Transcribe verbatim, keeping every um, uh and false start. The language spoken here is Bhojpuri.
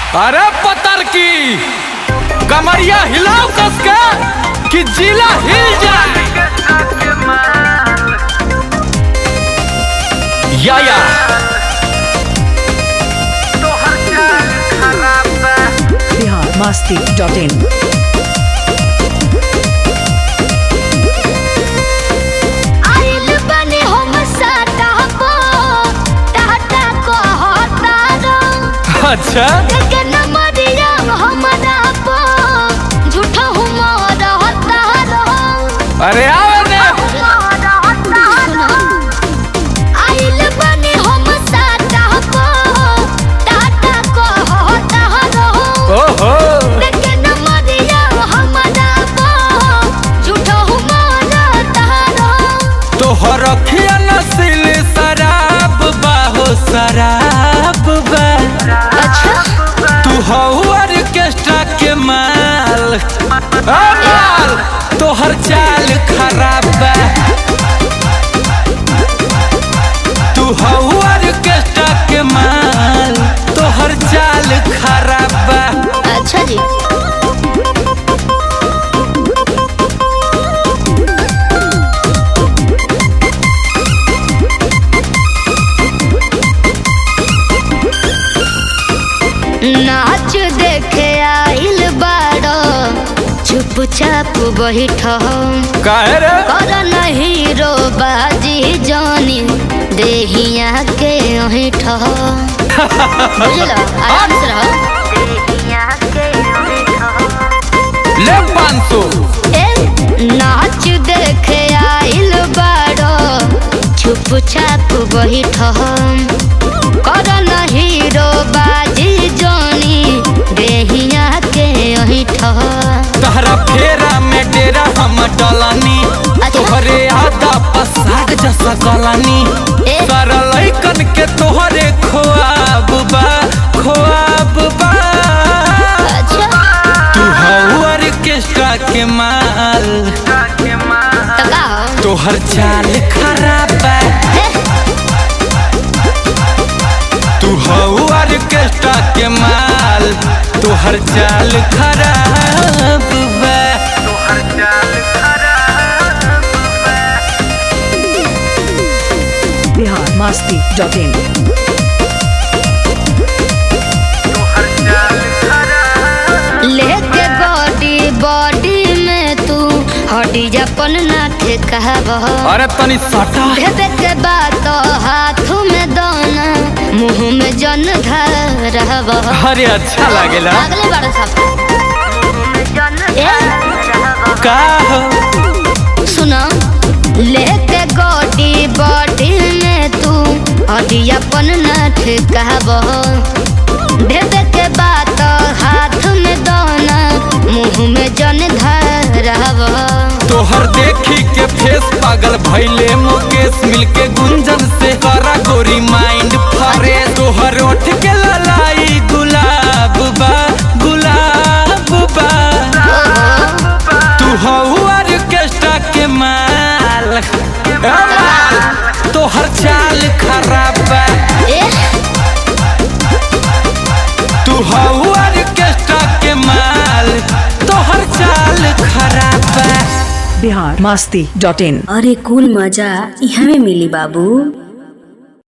अरे पतर की कमरिया हिलाओ कस के कि जिला हिल जाए। या या बिहार मस्ती डॉट इन। अच्छा अरे आओ ने ओहो तोहर अखिया नसील शराब बाहो शराब बा। तू हो ऑर्केस्ट्रा के माल माल तोहर चाल खराब बा। तू हो ऑर्केस्ट्रा के माल तोहर चाल खराब बा। अच्छा जी नाच देखे आइल बाड़ो चुपचाप बैठ काहे रे कर नहीं रो बाजी जानी देहिया के अहिठ बुझल आराम से रहो देहिया के ले पाँच सौ ए नाच देखे आइल बाड़ो चुपचाप बैठ कर नहीं रो बाजी जानी देहिया के अहिठ तहरा फेरा में डेरा हम डलानी तोहरे आदा पसाग जैसा गलानी सारा लइकन के तोहरे खोआब बा खोआब बा। तू हो ऑर्केस्ट्रा के माल तोहर चाल खराब बा। तू हो ऑर्केस्ट्रा के माल तोहर चाल खराब बा। तोहर चाल खराब बा। Bihar Masti dot in. तोहर चाल खराब लेके बॉडी बॉडी में तू हड्डी जपन नाथ कहब अरे तनी सटा भेबे के बात हाथ में दाना मुंह में जन धरब अरे अच्छा लागेला अगले बार सब का हो सुना लेके गोटी बॉडी में तू हड्डी अपन नाथ कहब भेबे के बात हाथ में दाना मुंह में जन धरब तोहर देखी के फेस पागल भइले मुकेश मिलके गुंजन से करा गोरी माइंड फरे। तोहर ओठ के ललाई गुलाब बा गुलाब बा। तू हो ऑर्केस्ट्रा के माल ए माल तोहर चाल खराब बा। तू हो ऑर्केस्ट्रा के माल तोहर चाल खराब बा। Bihar Masti dot in. अरे कुल मजा इहाँ में मिली बाबू।